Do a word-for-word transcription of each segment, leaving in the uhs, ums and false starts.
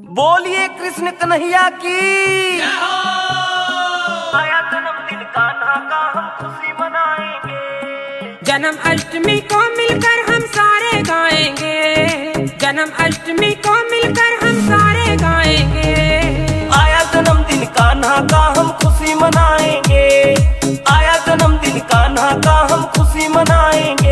बोलिए कृष्ण कन्हैया की। आया जन्मदिन कान्हा का हम खुशी मनाएंगे। जन्म अष्टमी को मिलकर हम सारे गाएंगे। जन्म अष्टमी को मिलकर हम सारे गाएंगे। आया जन्मदिन कान्हा का हम खुशी मनाएंगे। आया जन्मदिन कान्हा का हम खुशी मनाएंगे।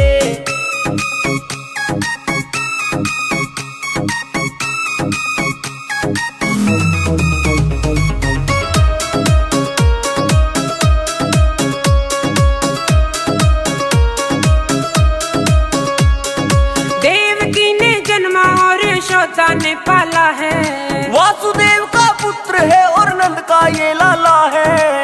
यशोदा ने पाला है, वासुदेव का पुत्र है और नंद का ये लाला है।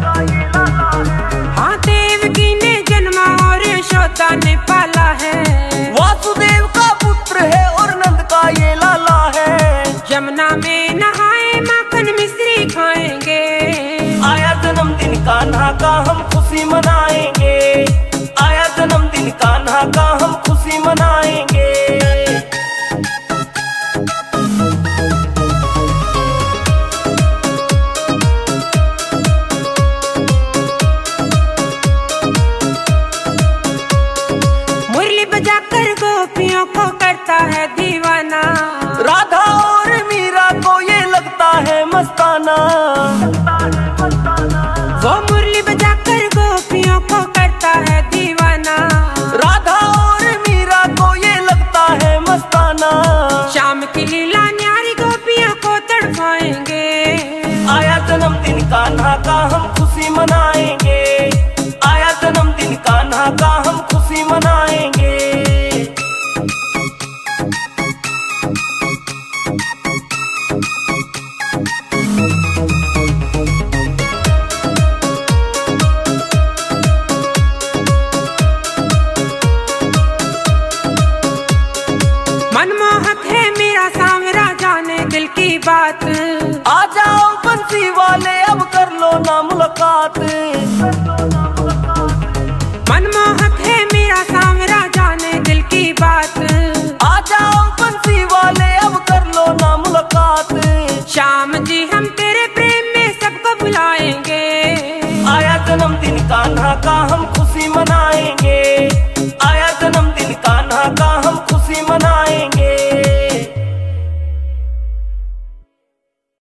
हाँ देवकी ने जन्मा और यशोदा ने पाला है। वासुदेव का पुत्र है और नंद का ये लाला है। यमुना में नहाए माखन मिश्री खाएंगे। आया जन्मदिन कान्हा का हम खुशी मनाएंगे। आया जन्मदिन कान्हा का हम खुशी मनाएंगे। बजाकर गोपियों को करता है दीवाना। राधा और मीरा को ये लगता है मस्ताना। वो मुरली बजाकर गोपियों को करता है दीवाना। राधा और मीरा को ये लगता है मस्ताना। शाम की लीला न्यारी गोपियों को तड़पाएंगे। आया जन्मदिन कान्हा का हम खुशी मनाएंगे। आया जन्मदिन कान्हा का हम खुशी मनाएंगे। मनमोहक है मेरा सांवरा जाने दिल की बात। आ जाओ बंसी वाले अब कर लो ना मुलाकात। मनमोहक है मेरा सांवरा जाने दिल की बात। आ जाओ बंसी वाले अब कर लो ना मुलाकात। श्याम जी हम तेरे प्रेम में सबको बुलाएंगे। आया जन्मदिन कान्हा का हम खुशी मनाएंगे। आया जन्मदिन